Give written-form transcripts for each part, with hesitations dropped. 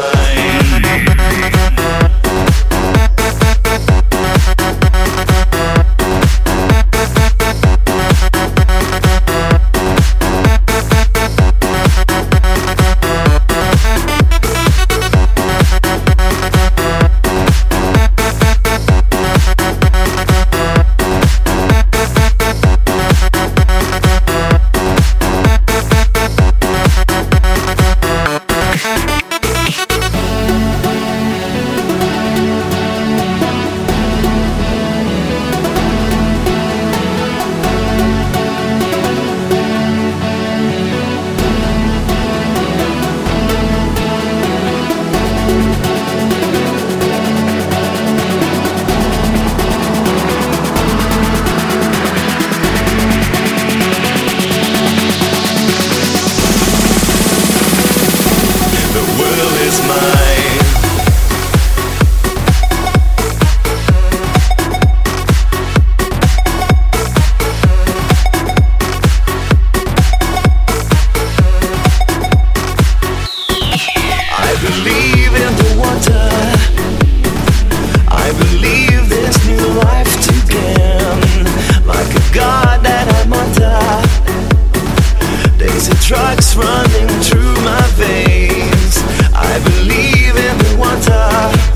Trucks running through my veins. I believe in the water.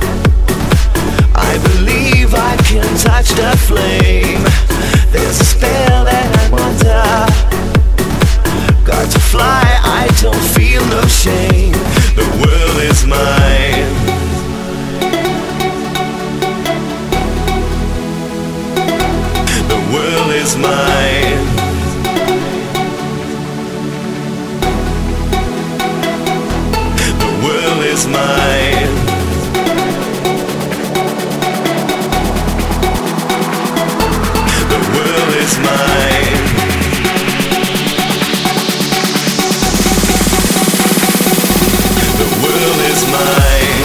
I believe I can touch the flame. There's a spell that I'm under. Got to fly, I don't feel no shame. The world is mine. The world is mine. Is mine. The world is mine. The world is mine.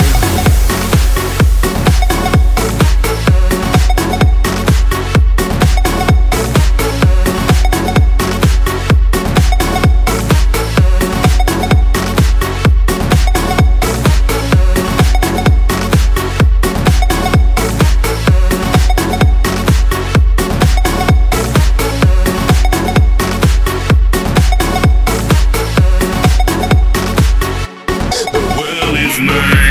Mine.